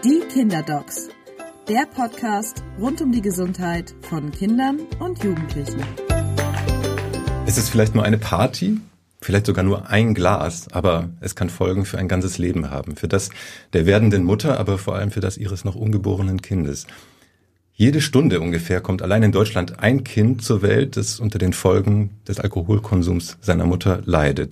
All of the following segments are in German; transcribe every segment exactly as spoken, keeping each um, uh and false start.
Die Kinderdocs, der Podcast rund um die Gesundheit von Kindern und Jugendlichen. Es ist vielleicht nur eine Party, vielleicht sogar nur ein Glas, aber es kann Folgen für ein ganzes Leben haben. Für das der werdenden Mutter, aber vor allem für das ihres noch ungeborenen Kindes. Jede Stunde ungefähr kommt allein in Deutschland ein Kind zur Welt, das unter den Folgen des Alkoholkonsums seiner Mutter leidet.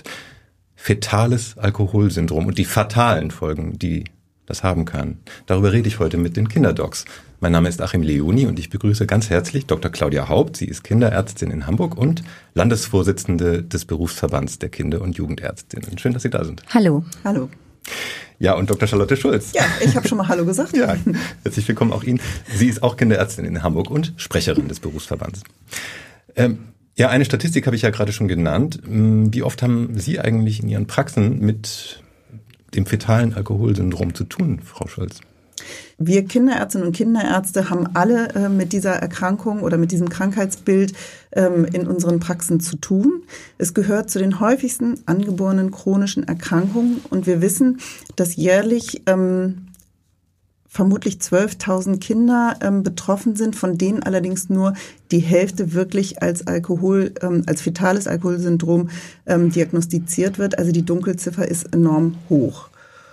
Fetales Alkoholsyndrom und die fatalen Folgen, die das haben kann. Darüber rede ich heute mit den Kinderdocs. Mein Name ist Achim Leoni und ich begrüße ganz herzlich Doktor Claudia Haupt. Sie ist Kinderärztin in Hamburg und Landesvorsitzende des Berufsverbands der Kinder- und Jugendärztinnen. Schön, dass Sie da sind. Hallo. Hallo. Ja, und Doktor Charlotte Schulz. Ja, ich habe schon mal Hallo gesagt. Ja, herzlich willkommen auch Ihnen. Sie ist auch Kinderärztin in Hamburg und Sprecherin des Berufsverbands. Ähm, ja, eine Statistik habe ich ja gerade schon genannt. Wie oft haben Sie eigentlich in Ihren Praxen mit dem fetalen Alkoholsyndrom zu tun, Frau Schulz? Wir Kinderärztinnen und Kinderärzte haben alle äh, mit dieser Erkrankung oder mit diesem Krankheitsbild ähm, in unseren Praxen zu tun. Es gehört zu den häufigsten angeborenen chronischen Erkrankungen und wir wissen, dass jährlich ähm, vermutlich zwölftausend Kinder ähm, betroffen sind, von denen allerdings nur die Hälfte wirklich als Alkohol, ähm, als fetales Alkoholsyndrom ähm, diagnostiziert wird. Also die Dunkelziffer ist enorm hoch.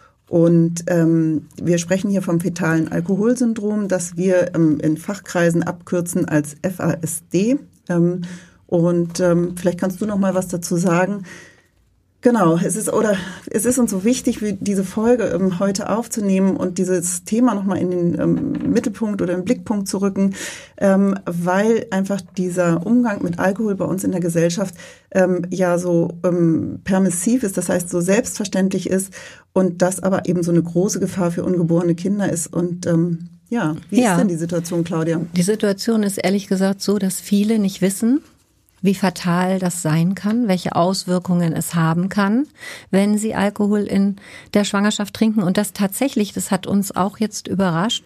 Und ähm, wir sprechen hier vom fetalen Alkoholsyndrom, das wir ähm, in Fachkreisen abkürzen als F A S D. Ähm, und ähm, vielleicht kannst du noch mal was dazu sagen. Genau, es ist oder es ist uns so wichtig, wie diese Folge ähm, heute aufzunehmen und dieses Thema noch mal in den ähm, Mittelpunkt oder im Blickpunkt zu rücken, ähm, weil einfach dieser Umgang mit Alkohol bei uns in der Gesellschaft ähm, ja so ähm, permissiv ist, das heißt so selbstverständlich ist und das aber eben so eine große Gefahr für ungeborene Kinder ist. Und ähm, ja, wie ja. ist denn die Situation, Claudia? Die Situation ist ehrlich gesagt so, dass viele nicht wissen, wie fatal das sein kann, welche Auswirkungen es haben kann, wenn sie Alkohol in der Schwangerschaft trinken. Und das tatsächlich, das hat uns auch jetzt überrascht,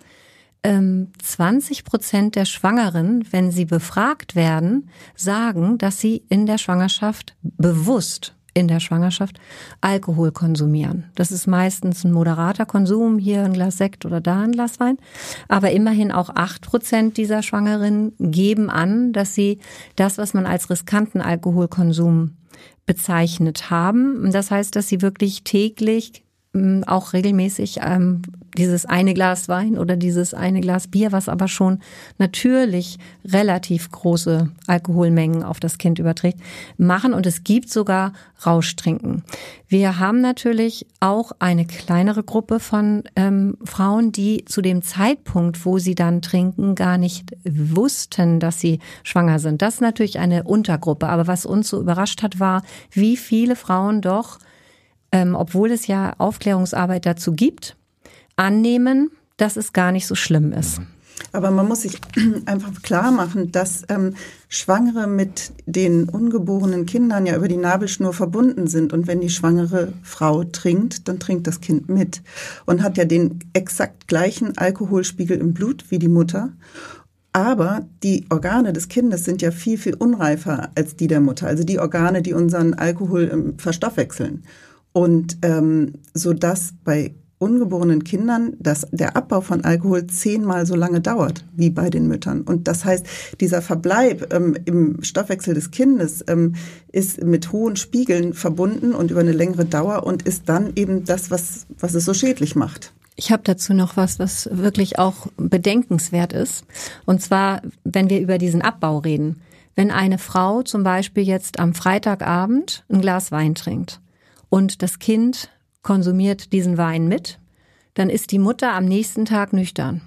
zwanzig Prozent der Schwangeren, wenn sie befragt werden, sagen, dass sie in der Schwangerschaft bewusst in der Schwangerschaft Alkohol konsumieren. Das ist meistens ein moderater Konsum, hier ein Glas Sekt oder da ein Glas Wein. Aber immerhin auch acht Prozent dieser Schwangeren geben an, dass sie das, was man als riskanten Alkoholkonsum bezeichnet haben. Das heißt, dass sie wirklich täglich auch regelmäßig ähm, dieses eine Glas Wein oder dieses eine Glas Bier, was aber schon natürlich relativ große Alkoholmengen auf das Kind überträgt, machen. Und es gibt sogar Rauschtrinken. Wir haben natürlich auch eine kleinere Gruppe von ähm, Frauen, die zu dem Zeitpunkt, wo sie dann trinken, gar nicht wussten, dass sie schwanger sind. Das ist natürlich eine Untergruppe. Aber was uns so überrascht hat, war, wie viele Frauen doch, ähm, obwohl es ja Aufklärungsarbeit dazu gibt, annehmen, dass es gar nicht so schlimm ist. Aber man muss sich einfach klar machen, dass ähm, Schwangere mit den ungeborenen Kindern ja über die Nabelschnur verbunden sind. Und wenn die schwangere Frau trinkt, dann trinkt das Kind mit und hat ja den exakt gleichen Alkoholspiegel im Blut wie die Mutter. Aber die Organe des Kindes sind ja viel, viel unreifer als die der Mutter. Also die Organe, die unseren Alkohol ähm, verstoffwechseln. Und ähm, so dass bei ungeborenen Kindern, dass der Abbau von Alkohol zehnmal so lange dauert wie bei den Müttern. Und das heißt, dieser Verbleib ähm, im Stoffwechsel des Kindes ähm, ist mit hohen Spiegeln verbunden und über eine längere Dauer und ist dann eben das, was, was es so schädlich macht. Ich habe dazu noch was, was wirklich auch bedenkenswert ist. Und zwar, wenn wir über diesen Abbau reden. Wenn eine Frau zum Beispiel jetzt am Freitagabend ein Glas Wein trinkt und das Kind konsumiert diesen Wein mit, dann ist die Mutter am nächsten Tag nüchtern.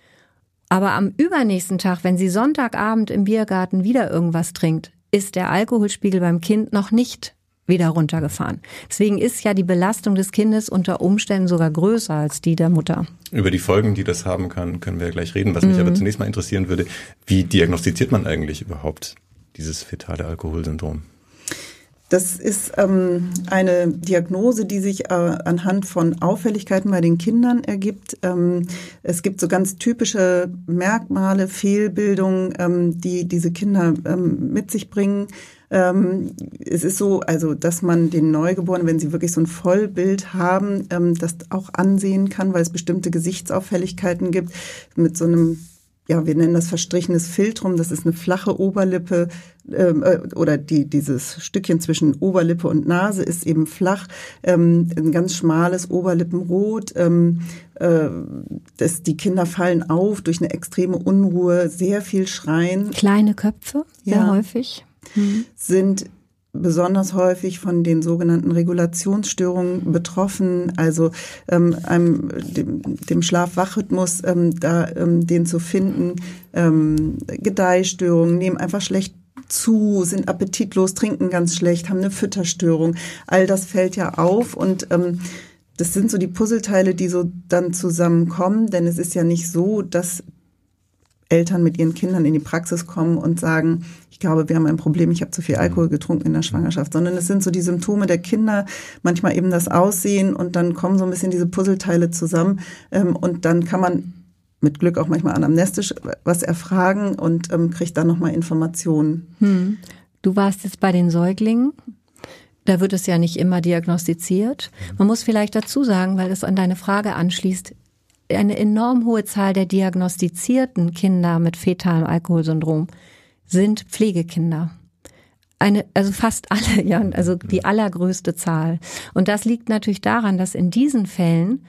Aber am übernächsten Tag, wenn sie Sonntagabend im Biergarten wieder irgendwas trinkt, ist der Alkoholspiegel beim Kind noch nicht wieder runtergefahren. Deswegen ist ja die Belastung des Kindes unter Umständen sogar größer als die der Mutter. Über die Folgen, die das haben kann, können wir gleich reden. Was mich mhm. aber zunächst mal interessieren würde, wie diagnostiziert man eigentlich überhaupt dieses fetale Alkoholsyndrom? Das ist ähm, eine Diagnose, die sich äh, anhand von Auffälligkeiten bei den Kindern ergibt. Ähm, es gibt so ganz typische Merkmale, Fehlbildungen, ähm, die diese Kinder ähm, mit sich bringen. Ähm, es ist so, also, dass man den Neugeborenen, wenn sie wirklich so ein Vollbild haben, ähm, das auch ansehen kann, weil es bestimmte Gesichtsauffälligkeiten gibt mit so einem, ja, wir nennen das verstrichenes Philtrum, das ist eine flache Oberlippe ähm, äh, oder die dieses Stückchen zwischen Oberlippe und Nase ist eben flach, ähm, ein ganz schmales Oberlippenrot, ähm, äh, das, die Kinder fallen auf durch eine extreme Unruhe, sehr viel Schreien. Kleine Köpfe, sehr ja. häufig. Mhm. Sind besonders häufig von den sogenannten Regulationsstörungen betroffen, also ähm, einem, dem, dem Schlaf-Wach-Rhythmus, ähm, da ähm, den zu finden, ähm, Gedeihstörungen, nehmen einfach schlecht zu, sind appetitlos, trinken ganz schlecht, haben eine Fütterstörung. All das fällt ja auf und ähm, das sind so die Puzzleteile, die so dann zusammenkommen, denn es ist ja nicht so, dass Eltern mit ihren Kindern in die Praxis kommen und sagen, ich glaube, wir haben ein Problem, ich habe zu viel Alkohol getrunken in der Schwangerschaft, sondern es sind so die Symptome der Kinder, manchmal eben das Aussehen und dann kommen so ein bisschen diese Puzzleteile zusammen ähm, und dann kann man mit Glück auch manchmal anamnestisch was erfragen und ähm, kriegt dann nochmal Informationen. Hm. Du warst jetzt bei den Säuglingen. Da wird es ja nicht immer diagnostiziert. Man muss vielleicht dazu sagen, weil es an deine Frage anschließt, eine enorm hohe Zahl der diagnostizierten Kinder mit fetalem Alkoholsyndrom sind Pflegekinder. Eine, also fast alle, ja, also die allergrößte Zahl. Und das liegt natürlich daran, dass in diesen Fällen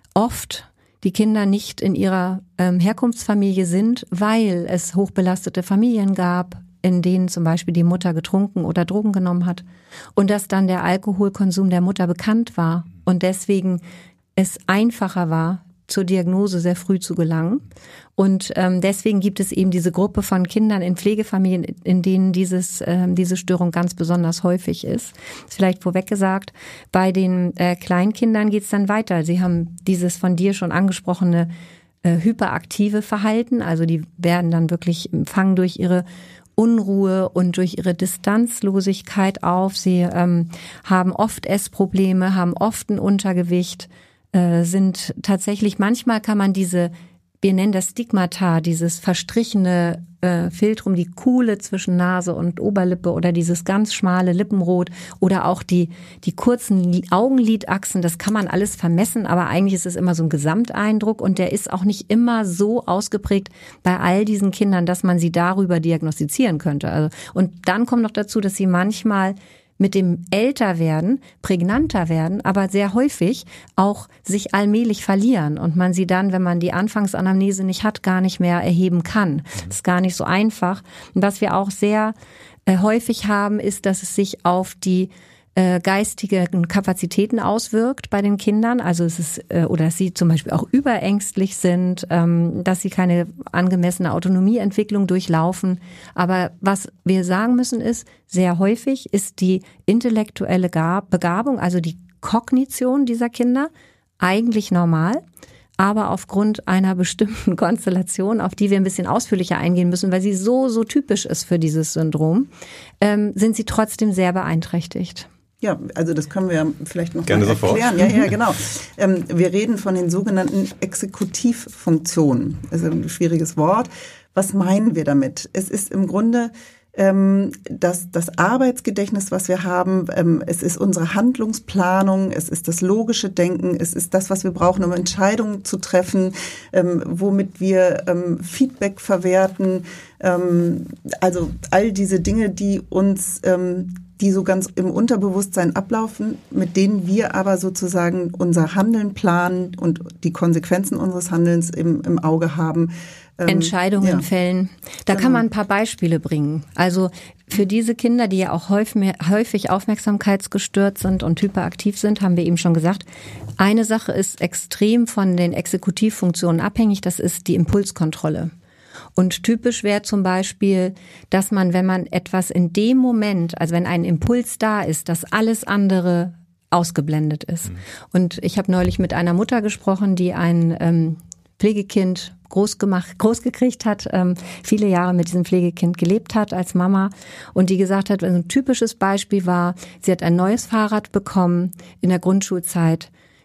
oft die Kinder nicht in ihrer ähm, Herkunftsfamilie sind, weil es hochbelastete Familien gab, in denen zum Beispiel die Mutter getrunken oder Drogen genommen hat und dass dann der Alkoholkonsum der Mutter bekannt war und deswegen es einfacher war, zur Diagnose sehr früh zu gelangen. Und ähm, deswegen gibt es eben diese Gruppe von Kindern in Pflegefamilien, in denen dieses ähm, diese Störung ganz besonders häufig ist. Ist vielleicht vorweg gesagt, bei den äh, Kleinkindern geht es dann weiter. Sie haben dieses von dir schon angesprochene äh, hyperaktive Verhalten, also die werden dann wirklich fangen durch ihre Unruhe und durch ihre Distanzlosigkeit auf. Sie ähm, haben oft Essprobleme, haben oft ein Untergewicht, äh, sind tatsächlich, manchmal kann man diese, wir nennen das Stigmata, dieses verstrichene äh, Philtrum, die Kuhle zwischen Nase und Oberlippe oder dieses ganz schmale Lippenrot oder auch die die kurzen Augenlidachsen, das kann man alles vermessen, aber eigentlich ist es immer so ein Gesamteindruck und der ist auch nicht immer so ausgeprägt bei all diesen Kindern, dass man sie darüber diagnostizieren könnte. Also, und dann kommt noch dazu, dass sie manchmal mit dem Älterwerden prägnanter werden, aber sehr häufig auch sich allmählich verlieren und man sie dann, wenn man die Anfangsanamnese nicht hat, gar nicht mehr erheben kann. Das ist gar nicht so einfach. Und was wir auch sehr äh, häufig haben, ist, dass es sich auf die äh, geistigen Kapazitäten auswirkt bei den Kindern. Also es ist, äh, oder dass sie zum Beispiel auch überängstlich sind, ähm, dass sie keine angemessene Autonomieentwicklung durchlaufen. Aber was wir sagen müssen ist, sehr häufig ist die intellektuelle Gab- Begabung, also die Kognition dieser Kinder eigentlich normal. Aber aufgrund einer bestimmten Konstellation, auf die wir ein bisschen ausführlicher eingehen müssen, weil sie so, so typisch ist für dieses Syndrom, ähm, sind sie trotzdem sehr beeinträchtigt. Ja, also das können wir ja vielleicht noch Gerne mal erklären. Sofort. Ja, ja, genau. Ähm, wir reden von den sogenannten Exekutivfunktionen. Das ist ein schwieriges Wort. Was meinen wir damit? Es ist im Grunde ähm, das, das Arbeitsgedächtnis, was wir haben. Ähm, es ist unsere Handlungsplanung. Es ist das logische Denken. Es ist das, was wir brauchen, um Entscheidungen zu treffen, ähm, womit wir ähm, Feedback verwerten. Ähm, also all diese Dinge, die uns ähm, die so ganz im Unterbewusstsein ablaufen, mit denen wir aber sozusagen unser Handeln planen und die Konsequenzen unseres Handelns im, im Auge haben. Ähm, Entscheidungen ja. fällen. Da genau. kann man ein paar Beispiele bringen. Also für diese Kinder, die ja auch häufig, häufig aufmerksamkeitsgestört sind und hyperaktiv sind, haben wir eben schon gesagt, eine Sache ist extrem von den Exekutivfunktionen abhängig, das ist die Impulskontrolle. Und typisch wäre zum Beispiel, dass man, wenn man etwas in dem Moment, also wenn ein Impuls da ist, dass alles andere ausgeblendet ist. Mhm. Und ich habe neulich mit einer Mutter gesprochen, die ein ähm, Pflegekind groß gemacht, groß gekriegt hat, ähm, viele Jahre mit diesem Pflegekind gelebt hat als Mama und die gesagt hat, ein typisches Beispiel war, sie hat ein neues Fahrrad bekommen in der Grundschulzeit.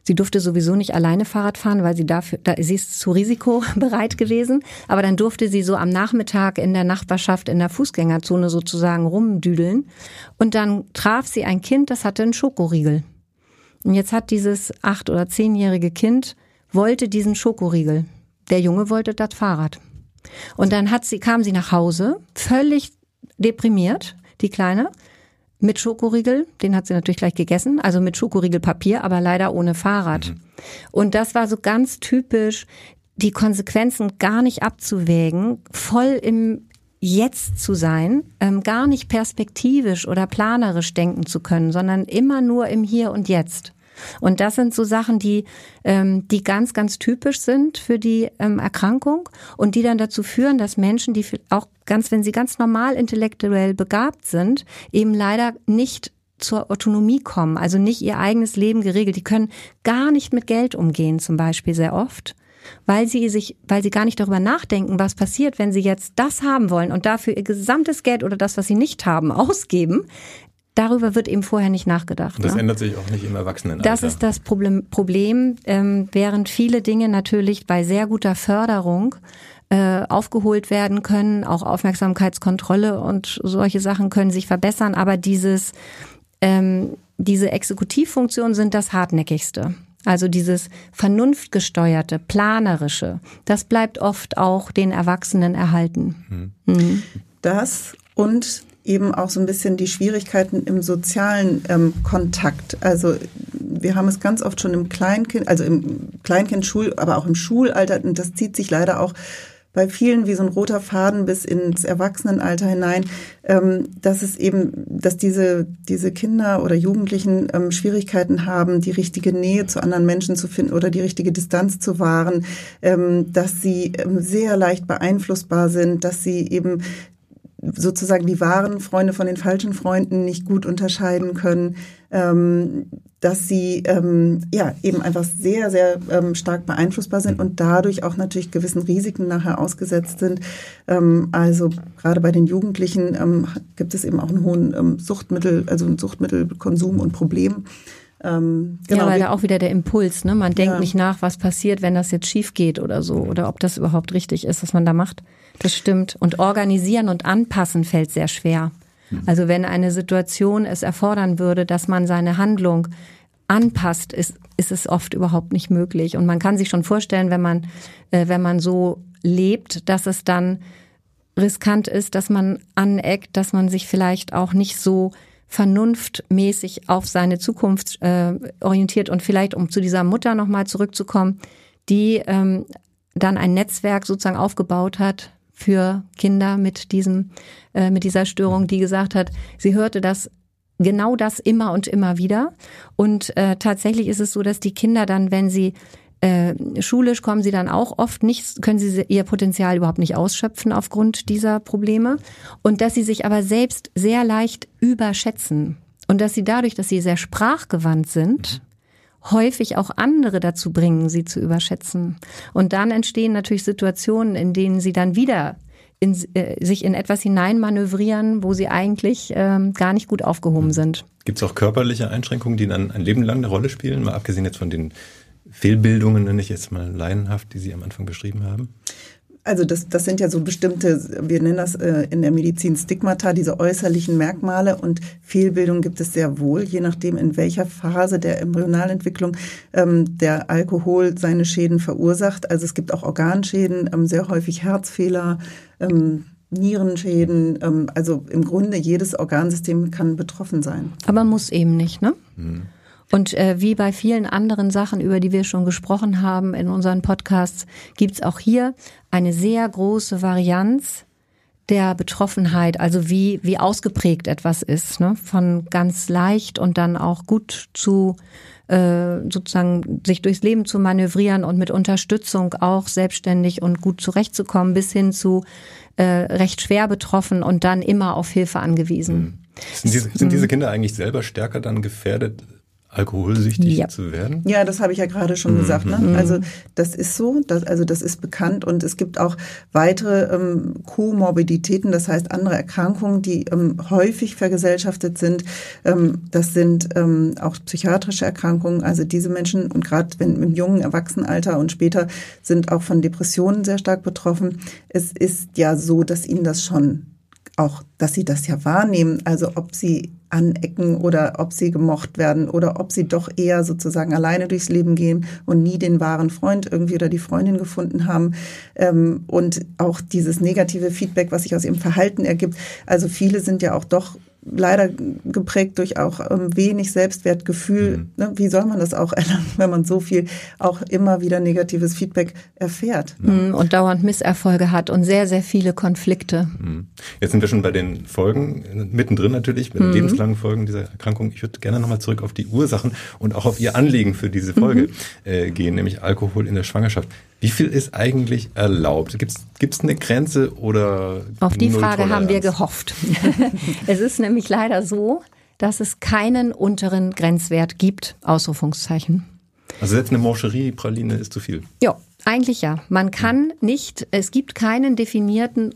Sie durfte sowieso nicht alleine Fahrrad fahren, weil sie dafür, da, sie ist zu risikobereit gewesen. Aber dann durfte sie so am Nachmittag in der Nachbarschaft in der Fußgängerzone sozusagen rumdüdeln. Und dann traf sie ein Kind, das hatte einen Schokoriegel. Und jetzt hat dieses acht- oder zehnjährige Kind, wollte diesen Schokoriegel. Der Junge wollte das Fahrrad. Und dann hat sie, kam sie nach Hause, völlig deprimiert, die Kleine, mit Schokoriegel, den hat sie natürlich gleich gegessen, also mit Schokoriegelpapier, aber leider ohne Fahrrad. Mhm. Und das war so ganz typisch, die Konsequenzen gar nicht abzuwägen, voll im Jetzt zu sein, ähm, gar nicht perspektivisch oder planerisch denken zu können, sondern immer nur im Hier und Jetzt. Und das sind so Sachen, die ähm, die ganz, ganz typisch sind für die ähm, Erkrankung und die dann dazu führen, dass Menschen, die auch ganz, wenn sie ganz normal intellektuell begabt sind, eben leider nicht zur Autonomie kommen, also nicht ihr eigenes Leben geregelt. Die können gar nicht mit Geld umgehen, zum Beispiel sehr oft, weil sie sich, weil sie gar nicht darüber nachdenken, was passiert, wenn sie jetzt das haben wollen und dafür ihr gesamtes Geld oder das, was sie nicht haben, ausgeben. Darüber wird eben vorher nicht nachgedacht. Das ne? ändert sich auch nicht im Erwachsenenalter. Das ist das Problem, Problem ähm, während viele Dinge natürlich bei sehr guter Förderung äh, aufgeholt werden können, auch Aufmerksamkeitskontrolle und solche Sachen können sich verbessern, aber dieses ähm, diese Exekutivfunktionen sind das Hartnäckigste. Also dieses vernunftgesteuerte, planerische, das bleibt oft auch den Erwachsenen erhalten. Hm. Mhm. Das und eben auch so ein bisschen die Schwierigkeiten im sozialen ähm, Kontakt. Also wir haben es ganz oft schon im Kleinkind, also im Kleinkind, Schul, aber auch im Schulalter, und das zieht sich leider auch bei vielen wie so ein roter Faden bis ins Erwachsenenalter hinein, ähm, dass es eben, dass diese diese Kinder oder Jugendlichen ähm, Schwierigkeiten haben, die richtige Nähe zu anderen Menschen zu finden oder die richtige Distanz zu wahren, ähm, dass sie ähm, sehr leicht beeinflussbar sind, dass sie eben sozusagen die wahren Freunde von den falschen Freunden nicht gut unterscheiden können, ähm, dass sie ähm, ja eben einfach sehr, sehr ähm, stark beeinflussbar sind und dadurch auch natürlich gewissen Risiken nachher ausgesetzt sind. Ähm, also gerade bei den Jugendlichen ähm, gibt es eben auch einen hohen ähm, Suchtmittel, also einen Suchtmittelkonsum und Problem. Ähm, genau. Ja, weil da auch wieder der Impuls, ne? Man denkt ja. nicht nach, was passiert, wenn das jetzt schief geht oder so, oder ob das überhaupt richtig ist, was man da macht. Das stimmt. Und organisieren und anpassen fällt sehr schwer. Mhm. Also wenn eine Situation es erfordern würde, dass man seine Handlung anpasst, ist, ist es oft überhaupt nicht möglich. Und man kann sich schon vorstellen, wenn man, äh, wenn man so lebt, dass es dann riskant ist, dass man aneckt, dass man sich vielleicht auch nicht so vernunftmäßig auf seine Zukunft äh, orientiert und vielleicht, um zu dieser Mutter nochmal zurückzukommen, die ähm, dann ein Netzwerk sozusagen aufgebaut hat für Kinder mit diesem, äh, mit dieser Störung, die gesagt hat, sie hörte das, genau das immer und immer wieder. Und äh, tatsächlich ist es so, dass die Kinder dann, wenn sie Äh, schulisch kommen sie dann auch oft nicht, können sie ihr Potenzial überhaupt nicht ausschöpfen aufgrund dieser Probleme und dass sie sich aber selbst sehr leicht überschätzen und dass sie dadurch, dass sie sehr sprachgewandt sind, häufig auch andere dazu bringen, sie zu überschätzen. Und dann entstehen natürlich Situationen, in denen sie dann wieder in, äh, sich in etwas hineinmanövrieren, wo sie eigentlich ähm, gar nicht gut aufgehoben sind. Gibt es auch körperliche Einschränkungen, die dann ein Leben lang eine Rolle spielen, mal abgesehen jetzt von den Fehlbildungen, nenne ich jetzt mal laienhaft, die Sie am Anfang beschrieben haben? Also das, das sind ja so bestimmte, wir nennen das äh, in der Medizin Stigmata, diese äußerlichen Merkmale, und Fehlbildung gibt es sehr wohl, je nachdem in welcher Phase der Embryonalentwicklung ähm, der Alkohol seine Schäden verursacht. Also es gibt auch Organschäden, ähm, sehr häufig Herzfehler, ähm, Nierenschäden, ähm, also im Grunde jedes Organsystem kann betroffen sein. Aber muss eben nicht, ne? Mhm. Und äh, wie bei vielen anderen Sachen, über die wir schon gesprochen haben in unseren Podcasts, gibt's auch hier eine sehr große Varianz der Betroffenheit, also wie wie ausgeprägt etwas ist, ne? Von ganz leicht und dann auch gut zu äh, sozusagen sich durchs Leben zu manövrieren und mit Unterstützung auch selbstständig und gut zurechtzukommen, bis hin zu äh, recht schwer betroffen und dann immer auf Hilfe angewiesen. Sind diese, sind diese Kinder eigentlich selber stärker dann gefährdet, alkoholsüchtig ja. zu werden? Ja, das habe ich ja gerade schon mhm. gesagt. Ne? Also das ist so, das, also das ist bekannt und es gibt auch weitere ähm, Komorbiditäten, das heißt andere Erkrankungen, die ähm, häufig vergesellschaftet sind. Ähm, das sind ähm, auch psychiatrische Erkrankungen. Also diese Menschen und gerade wenn im jungen Erwachsenenalter und später sind auch von Depressionen sehr stark betroffen. Es ist ja so, dass ihnen das schon auch, dass sie das ja wahrnehmen, also ob sie anecken oder ob sie gemocht werden oder ob sie doch eher sozusagen alleine durchs Leben gehen und nie den wahren Freund irgendwie oder die Freundin gefunden haben. Und auch dieses negative Feedback, was sich aus ihrem Verhalten ergibt. Also viele sind ja auch doch leider geprägt durch auch ähm, wenig Selbstwertgefühl. Mhm. Ne? Wie soll man das auch erlangen, wenn man so viel auch immer wieder negatives Feedback erfährt? Mhm. Und dauernd Misserfolge hat und sehr, sehr viele Konflikte. Mhm. Jetzt sind wir schon bei den Folgen, mittendrin natürlich, bei den mhm. lebenslangen Folgen dieser Erkrankung. Ich würde gerne nochmal zurück auf die Ursachen und auch auf Ihr Anliegen für diese Folge mhm. äh, gehen, nämlich Alkohol in der Schwangerschaft. Wie viel ist eigentlich erlaubt? Gibt es eine Grenze oder Auf die Frage haben wir gehofft. Es ist nämlich leider so, dass es keinen unteren Grenzwert gibt, Ausrufungszeichen. Also selbst eine Mancherie-Praline ist zu viel? Ja, eigentlich ja. Man kann nicht, es gibt keinen definierten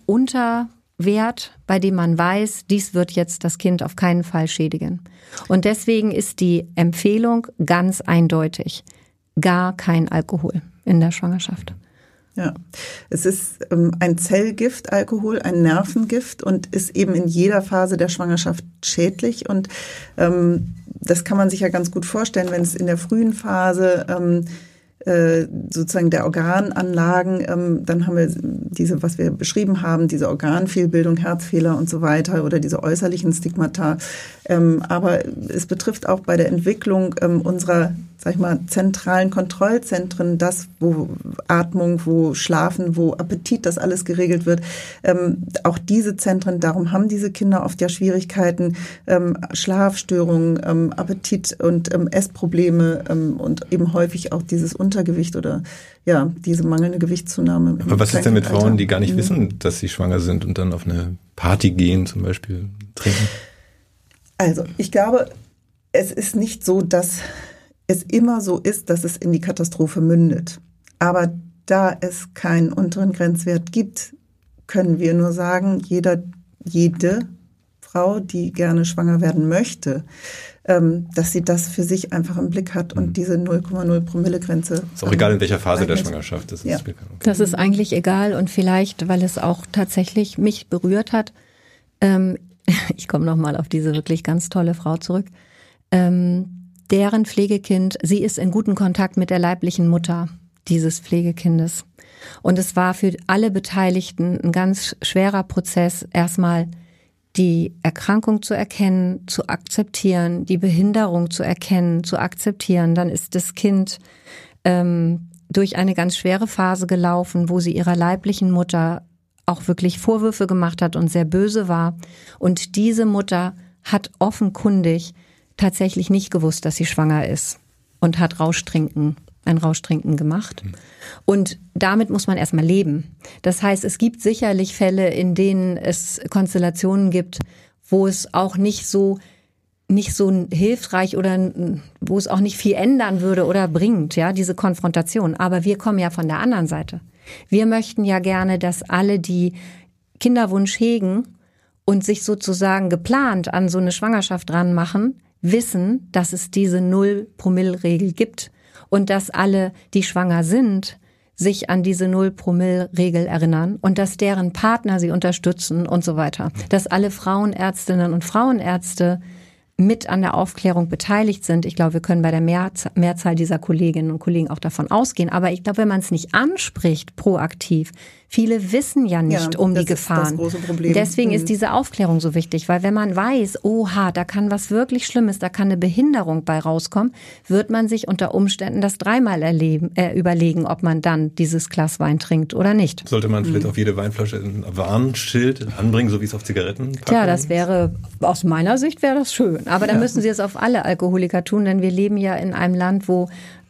Unterwert, bei dem man weiß, dies wird jetzt das Kind auf keinen Fall schädigen. Und deswegen ist die Empfehlung ganz eindeutig, gar kein Alkohol in der Schwangerschaft. Ja, es ist ähm, ein Zellgift, Alkohol, ein Nervengift und ist eben in jeder Phase der Schwangerschaft schädlich. Und ähm, das kann man sich ja ganz gut vorstellen, wenn es in der frühen Phase ähm, äh, sozusagen der Organanlagen, ähm, dann haben wir diese, was wir beschrieben haben, diese Organfehlbildung, Herzfehler und so weiter oder diese äußerlichen Stigmata. Ähm, aber es betrifft auch bei der Entwicklung ähm, unserer, sag ich mal, zentralen Kontrollzentren, das, wo Atmung, wo Schlafen, wo Appetit, das alles geregelt wird. Ähm, auch diese Zentren, darum haben diese Kinder oft ja Schwierigkeiten, ähm, Schlafstörungen, ähm, Appetit- und ähm, Essprobleme ähm, und eben häufig auch dieses Untergewicht oder ja, diese mangelnde Gewichtszunahme. Aber was ist denn mit Frauen, die gar nicht mhm. wissen, dass sie schwanger sind und dann auf eine Party gehen, zum Beispiel trinken? Also, ich glaube, es ist nicht so, dass es immer so ist, dass es in die Katastrophe mündet. Aber da es keinen unteren Grenzwert gibt, können wir nur sagen, jeder, jede Frau, die gerne schwanger werden möchte, ähm, dass sie das für sich einfach im Blick hat und mhm. diese null Komma null Promille Grenze. Ist auch egal, in welcher Phase der Schwangerschaft das ist. Ja. Okay. Das ist eigentlich egal und vielleicht, weil es auch tatsächlich mich berührt hat, ähm, ich komme nochmal auf diese wirklich ganz tolle Frau zurück, ähm, deren Pflegekind, sie ist in guten Kontakt mit der leiblichen Mutter dieses Pflegekindes. Und es war für alle Beteiligten ein ganz schwerer Prozess, erstmal die Erkrankung zu erkennen, zu akzeptieren, die Behinderung zu erkennen, zu akzeptieren. Dann ist das Kind ähm, durch eine ganz schwere Phase gelaufen, wo sie ihrer leiblichen Mutter auch wirklich Vorwürfe gemacht hat und sehr böse war. Und diese Mutter hat offenkundig tatsächlich nicht gewusst, dass sie schwanger ist und hat Rauschtrinken, ein Rauschtrinken gemacht. Und damit muss man erstmal leben. Das heißt, es gibt sicherlich Fälle, in denen es Konstellationen gibt, wo es auch nicht so nicht so hilfreich oder wo es auch nicht viel ändern würde oder bringt, ja, diese Konfrontation. Aber wir kommen ja von der anderen Seite. Wir möchten ja gerne, dass alle, die Kinderwunsch hegen und sich sozusagen geplant an so eine Schwangerschaft ranmachen, wissen, dass es diese Null-Promille-Regel gibt und dass alle, die schwanger sind, sich an diese Null-Promille-Regel erinnern und dass deren Partner sie unterstützen und so weiter. Dass alle Frauenärztinnen und Frauenärzte mit an der Aufklärung beteiligt sind. Ich glaube, wir können bei der Mehrzahl, Mehrzahl dieser Kolleginnen und Kollegen auch davon ausgehen. Aber ich glaube, wenn man es nicht anspricht, proaktiv, viele wissen ja nicht ja, um die das Gefahren. Ist das große Problem. Deswegen mhm. ist diese Aufklärung so wichtig, weil wenn man weiß, oha, da kann was wirklich Schlimmes, da kann eine Behinderung bei rauskommen, wird man sich unter Umständen das dreimal erleben, äh, überlegen, ob man dann dieses Glas Wein trinkt oder nicht. Sollte man vielleicht auf jede Weinflasche ein Warnschild anbringen, so wie es auf Zigaretten packen? Tja, das wäre, aus meiner Sicht wäre das schön. Aber dann ja. müssen Sie es auf alle Alkoholiker tun, denn wir leben ja in einem Land, wo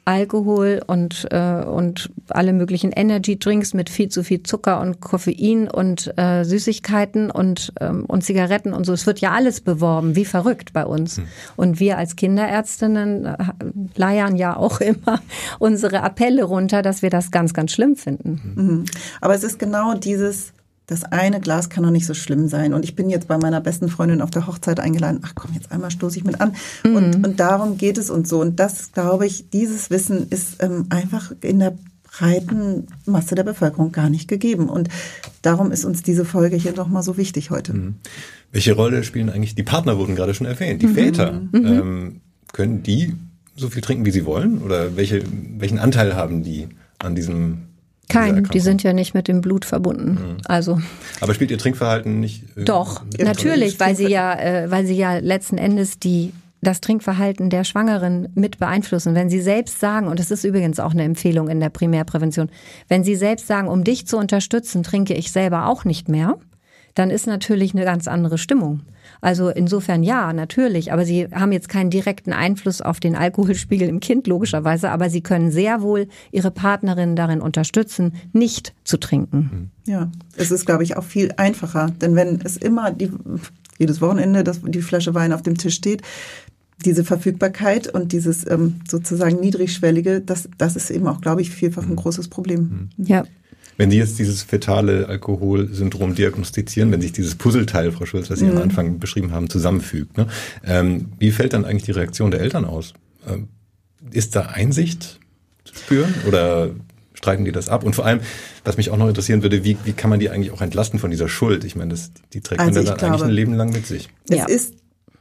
Alkohol und äh, und alle möglichen Energy-Drinks mit viel zu viel Zucker und Koffein und äh, Süßigkeiten und ähm, und Zigaretten und so. Es wird ja alles beworben, wie verrückt bei uns. Hm. Und wir als Kinderärztinnen äh, leiern ja auch immer unsere Appelle runter, dass wir das ganz, ganz schlimm finden. Mhm. Aber es ist genau dieses, das eine Glas kann doch nicht so schlimm sein. Und ich bin jetzt bei meiner besten Freundin auf der Hochzeit eingeladen. Ach komm, jetzt einmal stoße ich mit an. Mhm. Und, und darum geht es uns so. Und das, glaube ich, dieses Wissen ist ähm, einfach in der breiten Masse der Bevölkerung gar nicht gegeben. Und darum ist uns diese Folge hier doch mal so wichtig heute. Mhm. Welche Rolle spielen eigentlich, die Partner wurden gerade schon erwähnt, die mhm. Väter. Mhm. Ähm, können die so viel trinken, wie sie wollen? Oder welche, welchen Anteil haben die an diesem Kein, die sind ja nicht mit dem Blut verbunden. Mhm. Also. Aber spielt ihr Trinkverhalten nicht? Äh, Doch, natürlich, weil sie ja, äh, weil sie ja letzten Endes die das Trinkverhalten der Schwangeren mit beeinflussen. Wenn sie selbst sagen, und das ist übrigens auch eine Empfehlung in der Primärprävention, wenn sie selbst sagen, um dich zu unterstützen, trinke ich selber auch nicht mehr, dann ist natürlich eine ganz andere Stimmung. Also insofern ja, natürlich, aber sie haben jetzt keinen direkten Einfluss auf den Alkoholspiegel im Kind, logischerweise, aber sie können sehr wohl ihre Partnerin darin unterstützen, nicht zu trinken. Ja, es ist, glaube ich, auch viel einfacher, denn wenn es immer die, jedes Wochenende dass die Flasche Wein auf dem Tisch steht, diese Verfügbarkeit und dieses ähm, sozusagen Niedrigschwellige, das, das ist eben auch, glaube ich, vielfach ein großes Problem. Ja. Wenn Sie jetzt dieses fetale Alkoholsyndrom diagnostizieren, wenn sich dieses Puzzleteil, Frau Schulz, was Sie mhm. am Anfang beschrieben haben, zusammenfügt, ne? ähm, wie fällt dann eigentlich die Reaktion der Eltern aus? Ähm, ist da Einsicht zu spüren oder streiten die das ab? Und vor allem, was mich auch noch interessieren würde, wie, wie kann man die eigentlich auch entlasten von dieser Schuld? Ich meine, das, die trägt also man dann glaube, eigentlich ein Leben lang mit sich. Es ja. ist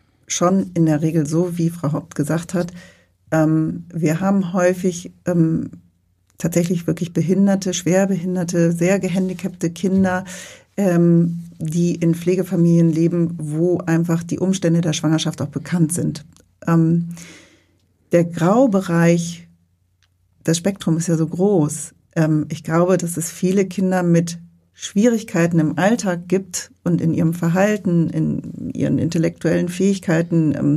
schon in der Regel so, wie Frau Haupt gesagt hat, ähm, wir haben häufig ähm, tatsächlich wirklich behinderte, schwerbehinderte, sehr gehandicapte Kinder, ähm, die in Pflegefamilien leben, wo einfach die Umstände der Schwangerschaft auch bekannt sind. Ähm, der Graubereich, das Spektrum ist ja so groß. Ähm, ich glaube, dass es viele Kinder mit Schwierigkeiten im Alltag gibt und in ihrem Verhalten, in ihren intellektuellen Fähigkeiten, ähm,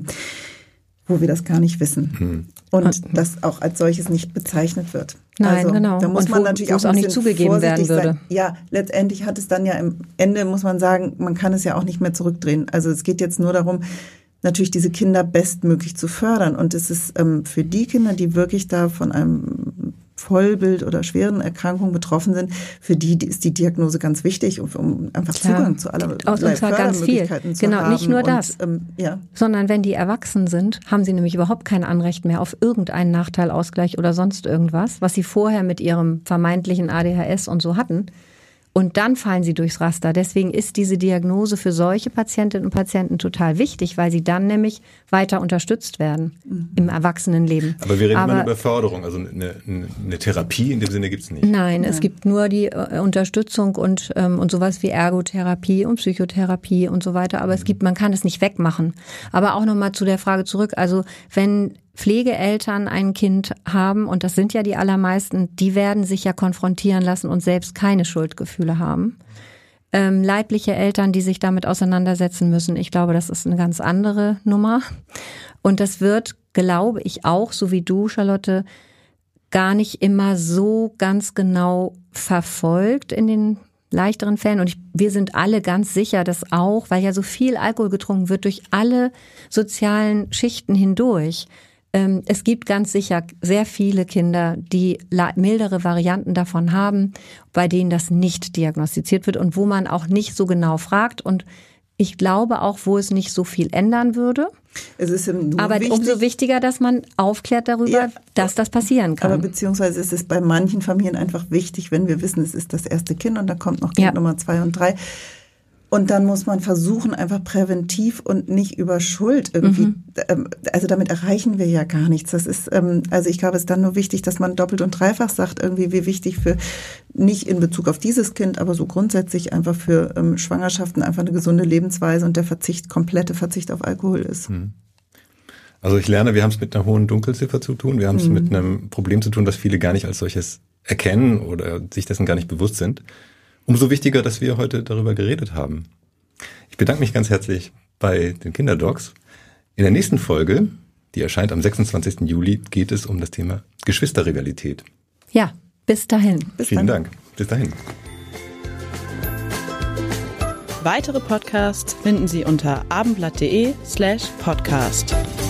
wo wir das gar nicht wissen. Hm. Und das auch als solches nicht bezeichnet wird. Nein, also, genau. Da muss und man wo, natürlich wo auch, es auch nicht zugegeben werden würde. Sein. Ja, letztendlich hat es dann ja im Ende, muss man sagen, man kann es ja auch nicht mehr zurückdrehen. Also es geht jetzt nur darum, natürlich diese Kinder bestmöglich zu fördern. Und es ist ähm, für die Kinder, die wirklich da von einem Vollbild oder schweren Erkrankungen betroffen sind, für die ist die Diagnose ganz wichtig, um, um einfach Klar. Zugang zu aller Fördermöglichkeiten zu genau, haben. Nicht nur das, und, ähm, ja. sondern wenn die erwachsen sind, haben sie nämlich überhaupt kein Anrecht mehr auf irgendeinen Nachteilausgleich oder sonst irgendwas, was sie vorher mit ihrem vermeintlichen A D H S und so hatten. Und dann fallen sie durchs Raster. Deswegen ist diese Diagnose für solche Patientinnen und Patienten total wichtig, weil sie dann nämlich weiter unterstützt werden mhm. im Erwachsenenleben. Aber wir reden Aber, immer über Förderung, also eine, eine, eine Therapie in dem Sinne gibt es nicht. Nein, Nein, es gibt nur die äh, Unterstützung und ähm, und sowas wie Ergotherapie und Psychotherapie und so weiter. Aber mhm. es gibt, man kann es nicht wegmachen. Aber auch nochmal zu der Frage zurück. Also wenn Pflegeeltern ein Kind haben, und das sind ja die allermeisten, die werden sich ja konfrontieren lassen und selbst keine Schuldgefühle haben. Ähm, leibliche Eltern, die sich damit auseinandersetzen müssen, ich glaube, das ist eine ganz andere Nummer. Und das wird, glaube ich, auch, so wie du, Charlotte, gar nicht immer so ganz genau verfolgt in den leichteren Fällen. Und ich, wir sind alle ganz sicher, dass auch, weil ja so viel Alkohol getrunken wird, durch alle sozialen Schichten hindurch, es gibt ganz sicher sehr viele Kinder, die mildere Varianten davon haben, bei denen das nicht diagnostiziert wird und wo man auch nicht so genau fragt. Und ich glaube auch, wo es nicht so viel ändern würde. Es ist nur aber wichtig, umso wichtiger, dass man aufklärt darüber, ja, dass das passieren kann. Aber beziehungsweise ist es bei manchen Familien einfach wichtig, wenn wir wissen, es ist das erste Kind und da kommt noch Kind ja. Nummer zwei und drei. Und dann muss man versuchen, einfach präventiv und nicht über Schuld irgendwie, mhm. also damit erreichen wir ja gar nichts. Das ist, also ich glaube, es ist dann nur wichtig, dass man doppelt und dreifach sagt, irgendwie wie wichtig für, nicht in Bezug auf dieses Kind, aber so grundsätzlich einfach für ähm, Schwangerschaften einfach eine gesunde Lebensweise und der Verzicht, komplette Verzicht auf Alkohol ist. Mhm. Also ich lerne, wir haben es mit einer hohen Dunkelziffer zu tun, wir haben es mhm. mit einem Problem zu tun, was viele gar nicht als solches erkennen oder sich dessen gar nicht bewusst sind. Umso wichtiger, dass wir heute darüber geredet haben. Ich bedanke mich ganz herzlich bei den Kinderdocs. In der nächsten Folge Die erscheint am sechsundzwanzigsten Juli, geht es um das Thema Geschwisterrivalität. Ja, bis dahin. Bis Vielen dann. Dank. Bis dahin. Weitere Podcasts finden Sie unter abendblatt.de slash podcast.